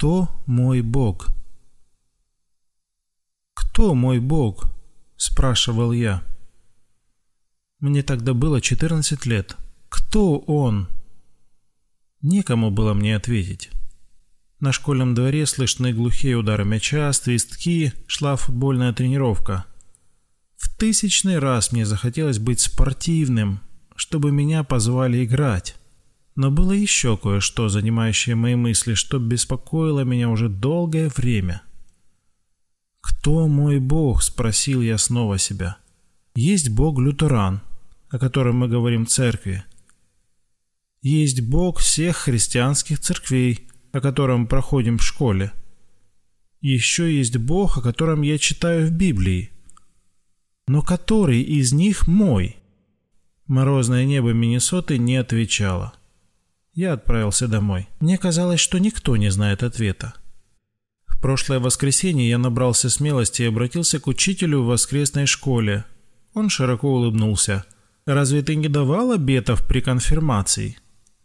Кто мой Бог? «Кто мой Бог?» – спрашивал я. Мне тогда было 14 лет. Кто Он? Некому было мне ответить. На школьном дворе слышны глухие удары мяча, свистки, шла футбольная тренировка. В 1000-й раз мне захотелось быть спортивным, чтобы меня позвали играть. Но было еще кое-что, занимающее мои мысли, что беспокоило меня уже долгое время. «Кто мой Бог?» – спросил я снова себя. Есть Бог-лютеран, о котором мы говорим в церкви. Есть Бог всех христианских церквей, о котором проходим в школе. Еще есть Бог, о котором я читаю в Библии. Но который из них мой? Морозное небо Миннесоты не отвечало. Я отправился домой. Мне казалось, что никто не знает ответа. В прошлое воскресенье я набрался смелости и обратился к учителю в воскресной школе. Он широко улыбнулся. «Разве ты не давал обетов при конфирмации?»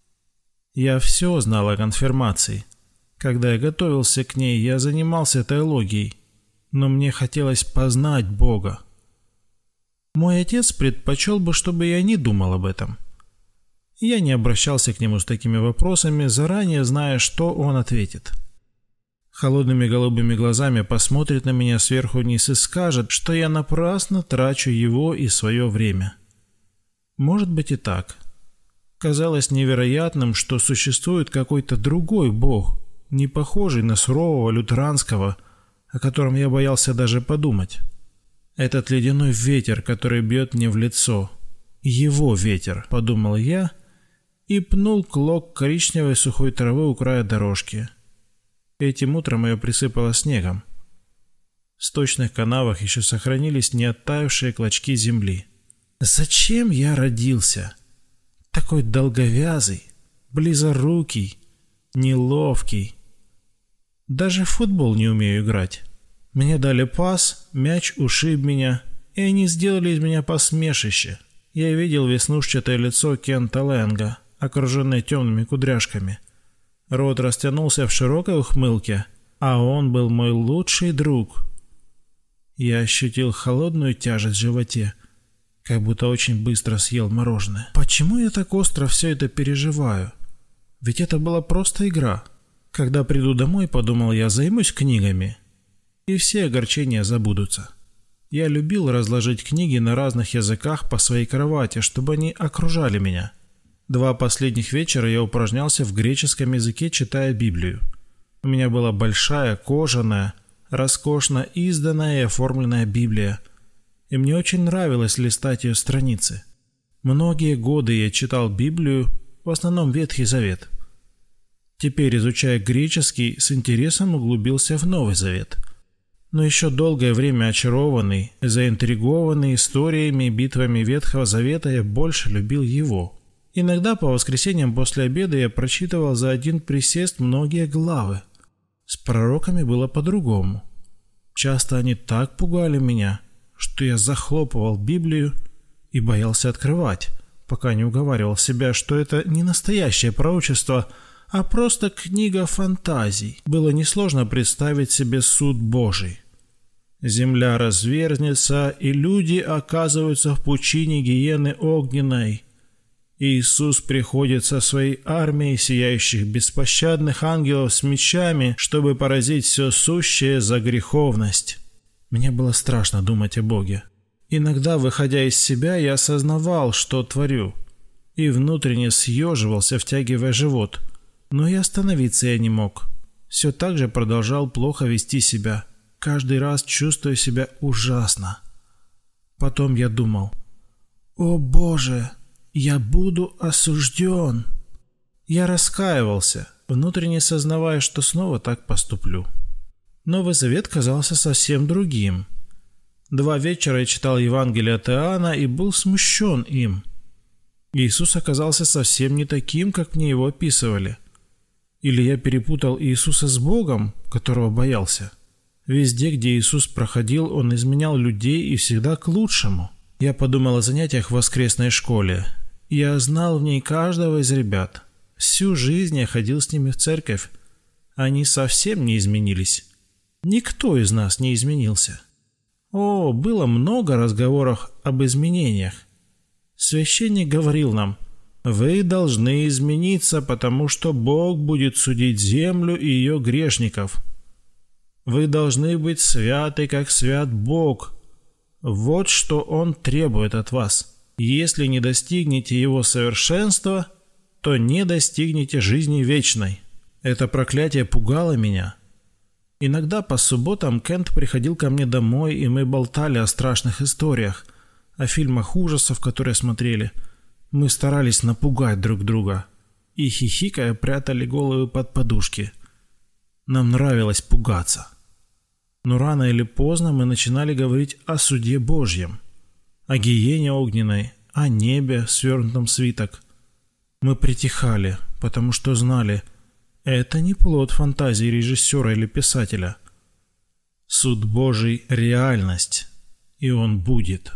Я все знал о конфирмации. Когда я готовился к ней, я занимался теологией, но мне хотелось познать Бога. Мой отец предпочел бы, чтобы я не думал об этом. Я не обращался к нему с такими вопросами, заранее зная, что он ответит. Холодными голубыми глазами посмотрит на меня сверху вниз и скажет, что я напрасно трачу его и свое время. Может быть и так. Казалось невероятным, что существует какой-то другой Бог, не похожий на сурового лютеранского, о котором я боялся даже подумать. Этот ледяной ветер, который бьет мне в лицо. Его ветер, подумал я, и пнул клок коричневой сухой травы у края дорожки. Этим утром ее присыпало снегом. В сточных канавах еще сохранились не оттаившие клочки земли. Зачем я родился? Такой долговязый, близорукий, неловкий. Даже в футбол не умею играть. Мне дали пас, мяч ушиб меня, и они сделали из меня посмешище. Я видел веснушчатое лицо Кента Лэнга, окруженное темными кудряшками. Рот растянулся в широкой ухмылке, а он был мой лучший друг. Я ощутил холодную тяжесть в животе, как будто очень быстро съел мороженое. Почему я так остро все это переживаю? Ведь это была просто игра. Когда приду домой, подумал я, займусь книгами, и все огорчения забудутся. Я любил разложить книги на разных языках по своей кровати, чтобы они окружали меня. 2 последних вечера я упражнялся в греческом языке, читая Библию. У меня была большая, кожаная, роскошно изданная и оформленная Библия, и мне очень нравилось листать ее страницы. Многие годы я читал Библию, в основном Ветхий Завет. Теперь, изучая греческий, с интересом углубился в Новый Завет. Но еще долгое время очарованный, заинтригованный историями и битвами Ветхого Завета, я больше любил его. Иногда по воскресеньям после обеда я прочитывал за один присест многие главы. С пророками было по-другому. Часто они так пугали меня, что я захлопывал Библию и боялся открывать, пока не уговаривал себя, что это не настоящее пророчество, а просто книга фантазий. Было несложно представить себе суд Божий. Земля разверзнется, и люди оказываются в пучине гиены огненной. Иисус приходит со своей армией сияющих беспощадных ангелов с мечами, чтобы поразить все сущее за греховность. Мне было страшно думать о Боге. Иногда, выходя из себя, я осознавал, что творю, и внутренне съеживался, втягивая живот. Но и остановиться я не мог. Все так же продолжал плохо вести себя, каждый раз чувствуя себя ужасно. Потом я думал: «О Боже, я буду осужден». Я раскаивался, внутренне сознавая, что снова так поступлю. Новый Завет казался совсем другим. 2 вечера я читал Евангелие от Иоанна и был смущен им. Иисус оказался совсем не таким, как мне его описывали. Или я перепутал Иисуса с Богом, которого боялся? Везде, где Иисус проходил, Он изменял людей и всегда к лучшему. Я подумал о занятиях в воскресной школе. Я знал в ней каждого из ребят. Всю жизнь я ходил с ними в церковь. Они совсем не изменились. Никто из нас не изменился. О, было много разговоров об изменениях. Священник говорил нам: «Вы должны измениться, потому что Бог будет судить землю и ее грешников. Вы должны быть святы, как свят Бог. Вот что Он требует от вас. Если не достигнете Его совершенства, то не достигнете жизни вечной». Это проклятие пугало меня. Иногда по субботам Кент приходил ко мне домой, и мы болтали о страшных историях, о фильмах ужасов, которые смотрели. Мы старались напугать друг друга и, хихикая, прятали головы под подушки. Нам нравилось пугаться. Но рано или поздно мы начинали говорить о суде Божьем, о гиене огненной, о небе, свернутом в свиток. Мы притихали, потому что знали, это не плод фантазии режиссера или писателя. Суд Божий – реальность, и он будет.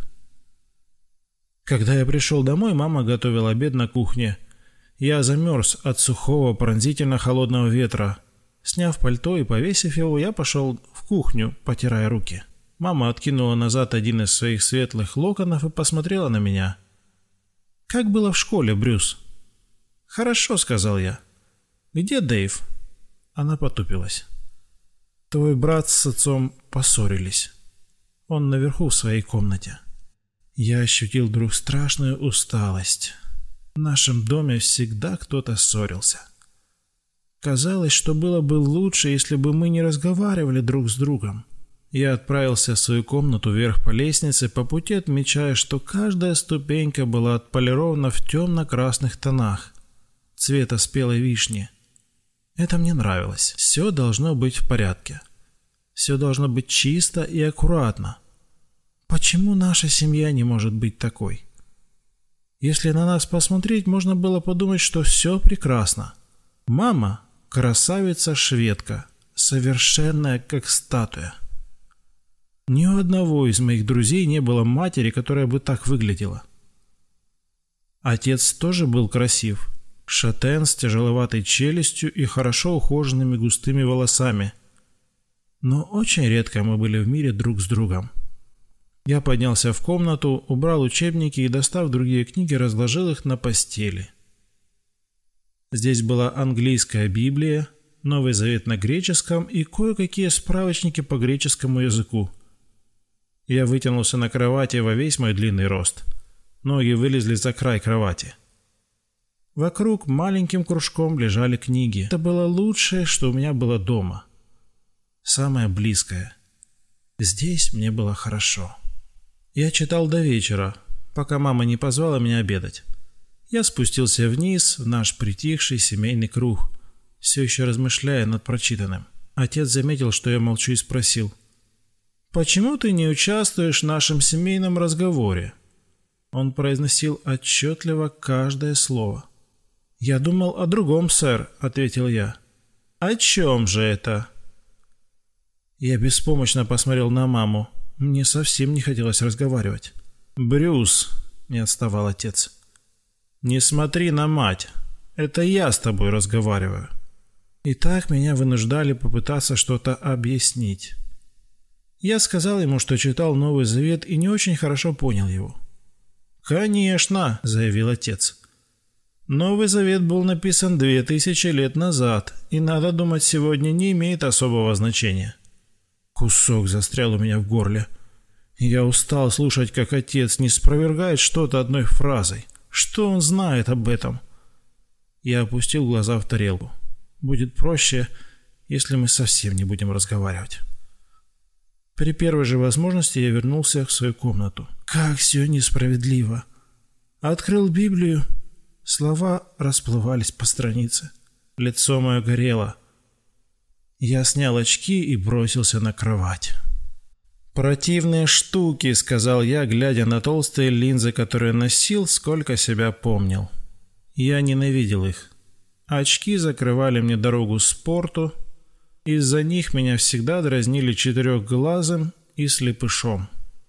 Когда я пришел домой, мама готовила обед на кухне. Я замерз от сухого, пронзительно холодного ветра. Сняв пальто и повесив его, я пошел в кухню, потирая руки. Мама откинула назад один из своих светлых локонов и посмотрела на меня. «Как было в школе, Брюс?» «Хорошо», — сказал я. «Где Дэйв?» Она потупилась. «Твой брат с отцом поссорились. Он наверху в своей комнате». Я ощутил вдруг страшную усталость. В нашем доме всегда кто-то ссорился. Казалось, что было бы лучше, если бы мы не разговаривали друг с другом. Я отправился в свою комнату вверх по лестнице, по пути отмечая, что каждая ступенька была отполирована в темно-красных тонах, цвета спелой вишни. Это мне нравилось. Все должно быть в порядке. Все должно быть чисто и аккуратно. Почему наша семья не может быть такой? Если на нас посмотреть, можно было подумать, что все прекрасно. Мама – красавица-шведка, совершенная как статуя. Ни у одного из моих друзей не было матери, которая бы так выглядела. Отец тоже был красив. Шатен с тяжеловатой челюстью и хорошо ухоженными густыми волосами. Но очень редко мы были в мире друг с другом. Я поднялся в комнату, убрал учебники и, достав другие книги, разложил их на постели. Здесь была английская Библия, Новый Завет на греческом и кое-какие справочники по греческому языку. Я вытянулся на кровати во весь мой длинный рост. Ноги вылезли за край кровати. Вокруг маленьким кружком лежали книги. Это было лучшее, что у меня было дома. Самое близкое. Здесь мне было хорошо. Я читал до вечера, пока мама не позвала меня обедать. Я спустился вниз в наш притихший семейный круг, все еще размышляя над прочитанным. Отец заметил, что я молчу, и спросил: «Почему ты не участвуешь в нашем семейном разговоре?» Он произносил отчетливо каждое слово. «Я думал о другом, сэр», — ответил я. «О чем же это?» Я беспомощно посмотрел на маму. Мне совсем не хотелось разговаривать. «Брюс», — не отставал отец, — «не смотри на мать. Это я с тобой разговариваю». И так меня вынуждали попытаться что-то объяснить. Я сказал ему, что читал Новый Завет и не очень хорошо понял его. «Конечно», — заявил отец. «Новый Завет был написан 2000 лет назад, и, надо думать, сегодня не имеет особого значения». Кусок застрял у меня в горле. Я устал слушать, как отец не спровергает что-то одной фразой. Что он знает об этом? Я опустил глаза в тарелку. Будет проще, если мы совсем не будем разговаривать. При первой же возможности я вернулся в свою комнату. Как все несправедливо. Открыл Библию. Слова расплывались по странице. Лицо мое горело. Я снял очки и бросился на кровать. «Противные штуки», — сказал я, глядя на толстые линзы, которые носил, сколько себя помнил. Я ненавидел их. Очки закрывали мне дорогу к спорту. Из-за них меня всегда дразнили четырехглазым и слепышом.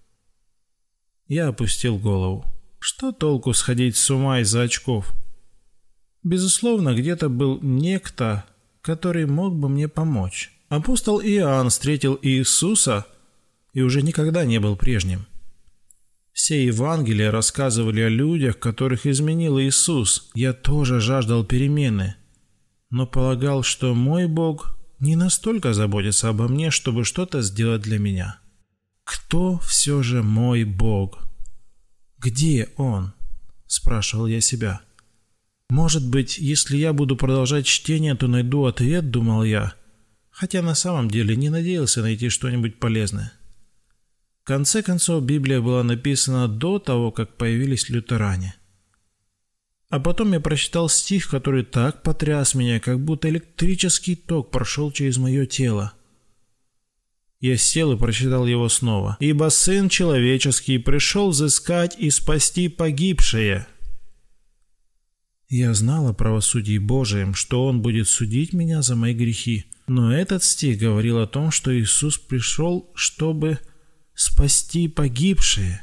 Я опустил голову. Что толку сходить с ума из-за очков? Безусловно, где-то был некто, который мог бы мне помочь. Апостол Иоанн встретил Иисуса и уже никогда не был прежним. Все Евангелия рассказывали о людях, которых изменил Иисус. Я тоже жаждал перемены, но полагал, что мой Бог не настолько заботится обо мне, чтобы что-то сделать для меня. Кто все же мой Бог? Где Он? Спрашивал я себя. Может быть, если я буду продолжать чтение, то найду ответ, думал я, хотя на самом деле не надеялся найти что-нибудь полезное. В конце концов, Библия была написана до того, как появились лютеране. А потом я прочитал стих, который так потряс меня, как будто электрический ток прошел через мое тело. Я сел и прочитал его снова. «Ибо Сын Человеческий пришел взыскать и спасти погибшие». Я знал о правосудии Божием, что Он будет судить меня за мои грехи. Но этот стих говорил о том, что Иисус пришел, чтобы спасти погибшие.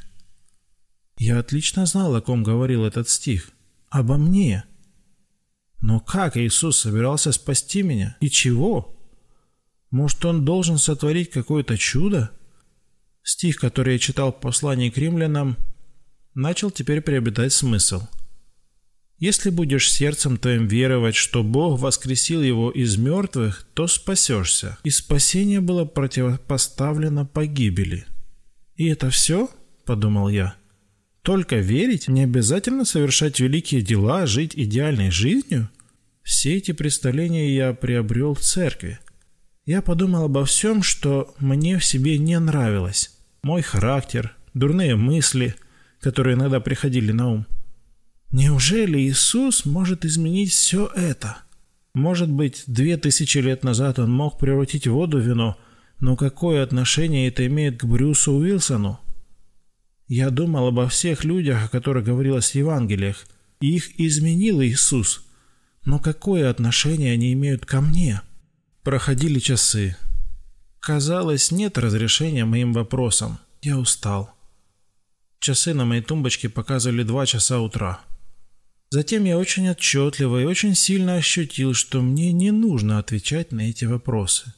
Я отлично знал, о ком говорил этот стих. Обо мне. Но как Иисус собирался спасти меня? И чего? Может, Он должен сотворить какое-то чудо? Стих, который я читал в послании к римлянам, начал теперь приобретать смысл. Если будешь сердцем твоим веровать, что Бог воскресил его из мертвых, то спасешься. И спасение было противопоставлено погибели. И это все? Подумал я. Только верить? Не обязательно совершать великие дела, жить идеальной жизнью? Все эти представления я приобрел в церкви. Я подумал обо всем, что мне в себе не нравилось. Мой характер, дурные мысли, которые иногда приходили на ум. Неужели Иисус может изменить все это? Может быть, 2000 лет назад Он мог превратить воду в вино, но какое отношение это имеет к Брюсу Уилсону? Я думал обо всех людях, о которых говорилось в Евангелиях, и их изменил Иисус. Но какое отношение они имеют ко мне? Проходили часы. Казалось, нет разрешения моим вопросам. Я устал. Часы на моей тумбочке показывали 2 часа утра. Затем я очень отчетливо и очень сильно ощутил, что мне не нужно отвечать на эти вопросы.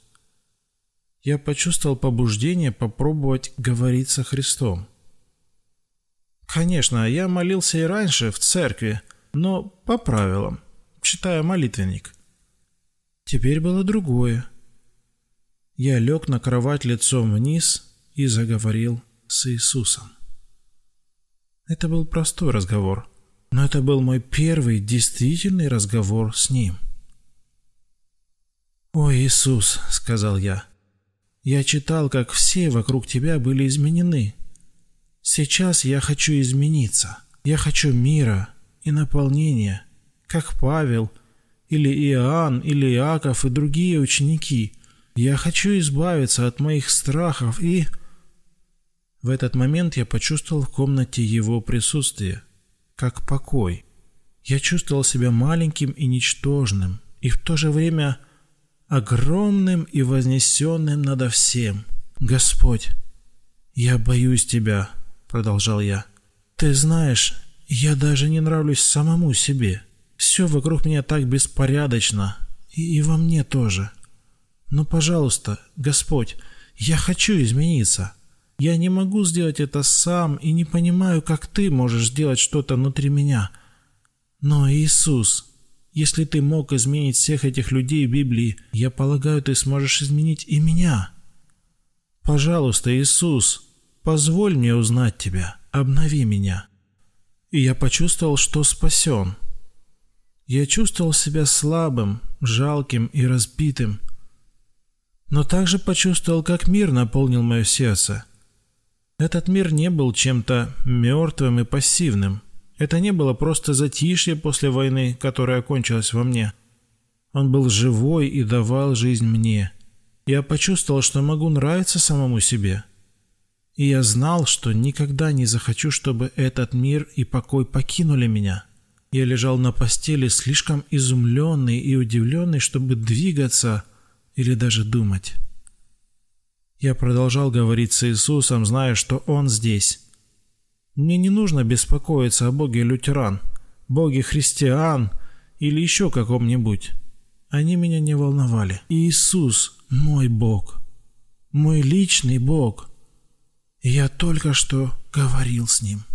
Я почувствовал побуждение попробовать говорить со Христом. Конечно, я молился и раньше в церкви, но по правилам, читая молитвенник. Теперь было другое. Я лег на кровать лицом вниз и заговорил с Иисусом. Это был простой разговор, но это был мой первый действительный разговор с Ним. «О, Иисус», — сказал я, — «я читал, как все вокруг Тебя были изменены. Сейчас я хочу измениться. Я хочу мира и наполнения, как Павел, или Иоанн, или Иаков и другие ученики. Я хочу избавиться от моих страхов и...» В этот момент я почувствовал в комнате Его присутствие, как покой. Я чувствовал себя маленьким и ничтожным, и в то же время огромным и вознесенным надо всем. «Господь, я боюсь Тебя», — продолжал я. «Ты знаешь, я даже не нравлюсь самому себе. Все вокруг меня так беспорядочно, и во мне тоже. Но, пожалуйста, Господь, я хочу измениться. Я не могу сделать это сам и не понимаю, как Ты можешь сделать что-то внутри меня. Но, Иисус, если Ты мог изменить всех этих людей в Библии, я полагаю, Ты сможешь изменить и меня. Пожалуйста, Иисус, позволь мне узнать Тебя, обнови меня». И я почувствовал, что спасен. Я чувствовал себя слабым, жалким и разбитым, но также почувствовал, как мир наполнил мое сердце. Этот мир не был чем-то мертвым и пассивным. Это не было просто затишье после войны, которая окончилась во мне. Он был живой и давал жизнь мне. Я почувствовал, что могу нравиться самому себе. И я знал, что никогда не захочу, чтобы этот мир и покой покинули меня. Я лежал на постели слишком изумленный и удивленный, чтобы двигаться или даже думать. Я продолжал говорить с Иисусом, зная, что Он здесь. Мне не нужно беспокоиться о Боге лютеран, Боге христиан или еще каком-нибудь. Они меня не волновали. Иисус – мой Бог, мой личный Бог. И я только что говорил с Ним.